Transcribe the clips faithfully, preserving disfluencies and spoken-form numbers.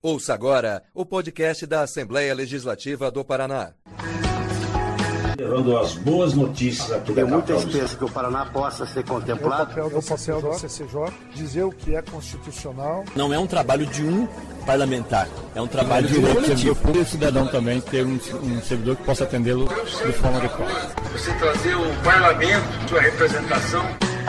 Ouça agora o podcast da Assembleia Legislativa do Paraná. Levando as boas notícias aqui da Tem muita esperança que o Paraná possa ser contemplado. O papel do C C J, C C J dizer o que é constitucional. Não é um trabalho de um parlamentar, é um trabalho de um coletivo. E o cidadão também ter um, um servidor que possa atendê-lo de forma adequada. Você trazer o parlamento, sua representação.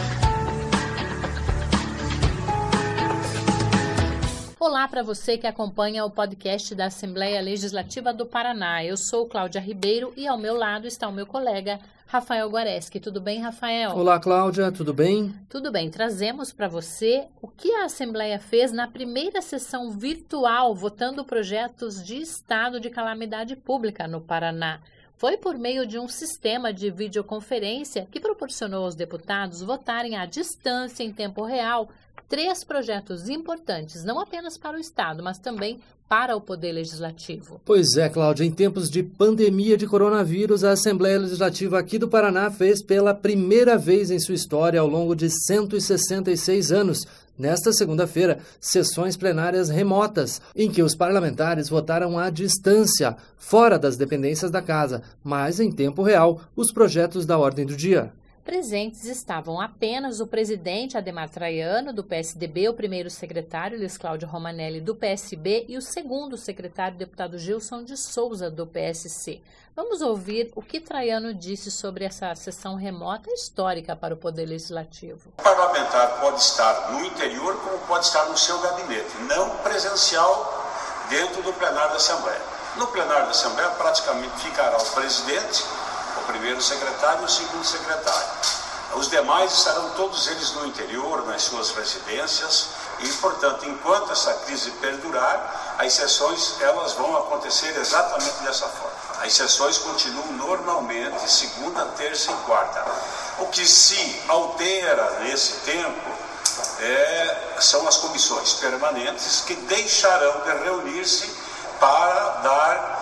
Olá para você que acompanha o podcast da Assembleia Legislativa do Paraná. Eu sou Cláudia Ribeiro e ao meu lado está o meu colega Rafael Guareschi. Tudo bem, Rafael? Olá, Cláudia. Tudo bem? Tudo bem. Trazemos para você o que a Assembleia fez na primeira sessão virtual, votando projetos de estado de calamidade pública no Paraná. Foi por meio de um sistema de videoconferência que proporcionou aos deputados votarem à distância em tempo real três projetos importantes, não apenas para o Estado, mas também para o Poder Legislativo. Pois é, Cláudia, em tempos de pandemia de coronavírus, a Assembleia Legislativa aqui do Paraná fez pela primeira vez em sua história, ao longo de cento e sessenta e seis anos, nesta segunda-feira, sessões plenárias remotas, em que os parlamentares votaram à distância, fora das dependências da casa, mas em tempo real, os projetos da ordem do dia. Presentes estavam apenas o presidente Adhemar Traiano, do P S D B, o primeiro secretário, Luiz Cláudio Romanelli, do P S B, e o segundo secretário, deputado Gilson de Souza, do P S C. Vamos ouvir o que Traiano disse sobre essa sessão remota histórica para o Poder Legislativo. O parlamentar pode estar no interior como pode estar no seu gabinete, não presencial dentro do plenário da Assembleia. No plenário da Assembleia praticamente ficará o presidente, o primeiro secretário e o segundo secretário. Os demais estarão todos eles no interior, nas suas residências, e, portanto, enquanto essa crise perdurar, as sessões elas vão acontecer exatamente dessa forma. As sessões continuam normalmente, segunda, terça e quarta. O que se altera nesse tempo é, são as comissões permanentes que deixarão de reunir-se para dar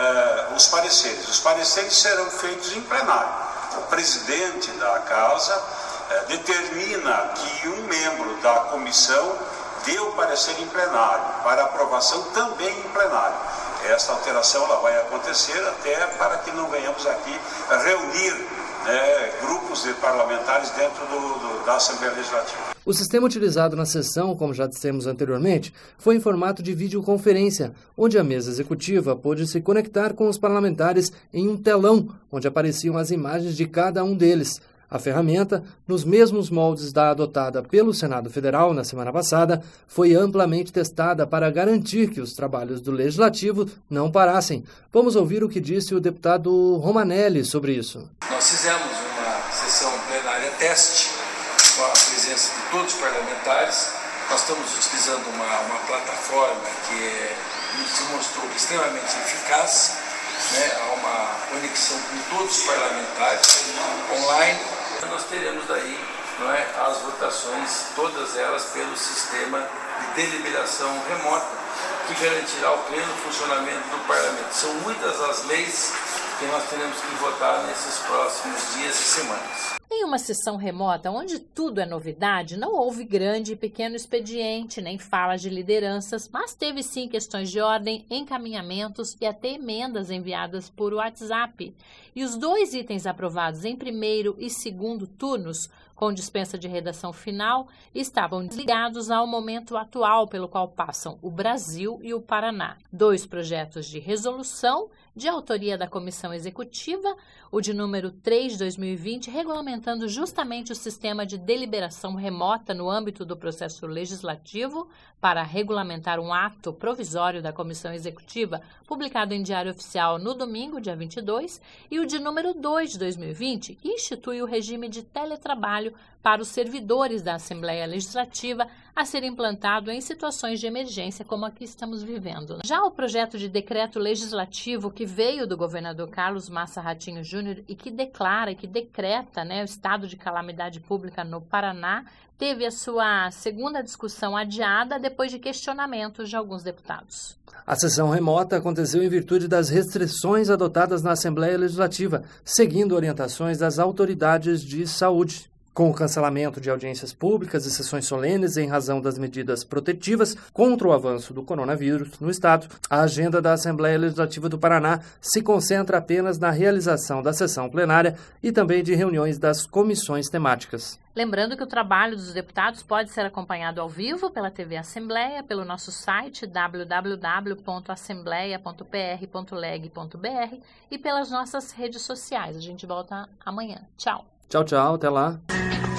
É, os pareceres. Os pareceres serão feitos em plenário. O presidente da casa é, determina que um membro da comissão dê o parecer em plenário, para aprovação também em plenário. Esta alteração ela vai acontecer até para que não venhamos aqui reunir né, grupos de parlamentares dentro do, do, da Assembleia Legislativa. O sistema utilizado na sessão, como já dissemos anteriormente, foi em formato de videoconferência, onde a mesa executiva pôde se conectar com os parlamentares em um telão, onde apareciam as imagens de cada um deles. A ferramenta, nos mesmos moldes da adotada pelo Senado Federal na semana passada, foi amplamente testada para garantir que os trabalhos do Legislativo não parassem. Vamos ouvir o que disse o deputado Romanelli sobre isso. Nós fizemos uma sessão plenária teste, com a presença de todos os parlamentares. Nós estamos utilizando uma, uma plataforma que é, se mostrou extremamente eficaz, né? Há uma conexão com todos os parlamentares online. Nós teremos daí não é, as votações, todas elas pelo sistema de deliberação remota, que garantirá o pleno funcionamento do parlamento. São muitas as leis que nós teremos que votar nesses próximos dias e semanas. Em uma sessão remota, onde tudo é novidade, não houve grande e pequeno expediente, nem falas de lideranças, mas teve sim questões de ordem, encaminhamentos e até emendas enviadas por WhatsApp. E os dois itens aprovados em primeiro e segundo turnos, com dispensa de redação final, estavam ligados ao momento atual pelo qual passam o Brasil e o Paraná. Dois projetos de resolução, de autoria da Comissão Executiva, o de número três de dois mil e vinte, regulamentando justamente o sistema de deliberação remota no âmbito do processo legislativo para regulamentar um ato provisório da Comissão Executiva, publicado em Diário Oficial no domingo, dia vinte e dois, e o de número dois de dois mil e vinte, que institui o regime de teletrabalho para os servidores da Assembleia Legislativa a ser implantado em situações de emergência como a que estamos vivendo. Já o projeto de decreto legislativo que veio do governador Carlos Massa Ratinho Júnior e que declara e que decreta né, o estado de calamidade pública no Paraná, teve a sua segunda discussão adiada depois de questionamentos de alguns deputados. A sessão remota aconteceu em virtude das restrições adotadas na Assembleia Legislativa, seguindo orientações das autoridades de saúde. Com o cancelamento de audiências públicas e sessões solenes em razão das medidas protetivas contra o avanço do coronavírus no Estado, a agenda da Assembleia Legislativa do Paraná se concentra apenas na realização da sessão plenária e também de reuniões das comissões temáticas. Lembrando que o trabalho dos deputados pode ser acompanhado ao vivo pela T V Assembleia, pelo nosso site w w w ponto assembleia ponto p r ponto leg ponto b r e pelas nossas redes sociais. A gente volta amanhã. Tchau! Tchau, tchau. Até lá.